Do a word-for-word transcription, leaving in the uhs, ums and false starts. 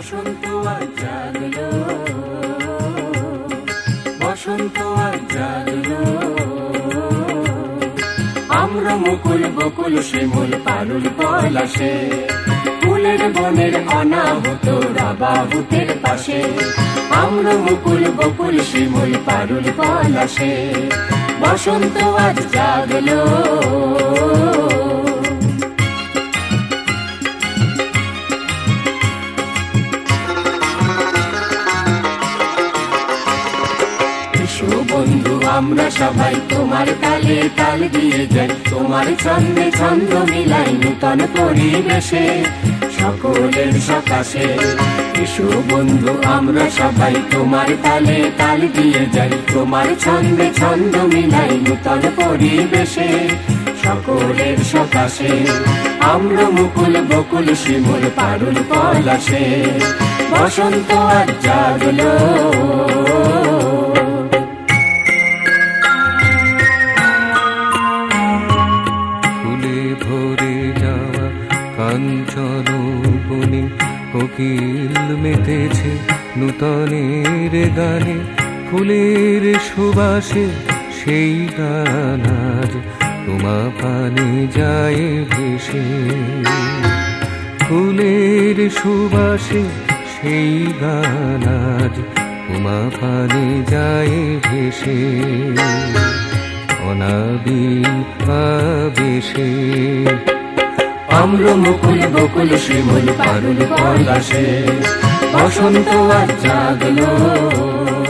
বসন্ত আজ জাগলো, বসন্ত আজ জাগলো। আম্র মুকুল বকুল শিমুল পারুল পলাশে, ফুলের বনের অনাহত রাবাহুতের পাশে। আম্র মুকুল বকুল শিমুল পারুল পলাশে, বসন্ত আজ জাগলো। বন্ধু আমরা সবাই তোমার তালে তাল দিয়ে যাই, তোমার ছন্দে ছন্দ মিলাই নূতন পরিবেশে সকলের সকাশে। এসো বন্ধু আমরা সবাই তোমার তালে তাল দিয়ে যাই, তোমার ছন্দে ছন্দ মিলাই নূতন পরিবেশে সকলের সকাশে। আম্র মুকুল বকুল শিমুল পারুল পলাশে, বসন্ত আজ জাগলো। কাঞ্চন বনে কোকিল মেতেছে নূতনের গানে, ফুলের সুবাসে সেই গান আজ তোমা পানে যায় ভেসে। ফুলের সুবাসে সেই গান আজ তোমা পানে যায় ভেসে, অনাবিল আবেশে। আম্র মুকুল বকুল শিমুল পারুল পলাশে, বসন্ত আজ জাগলো।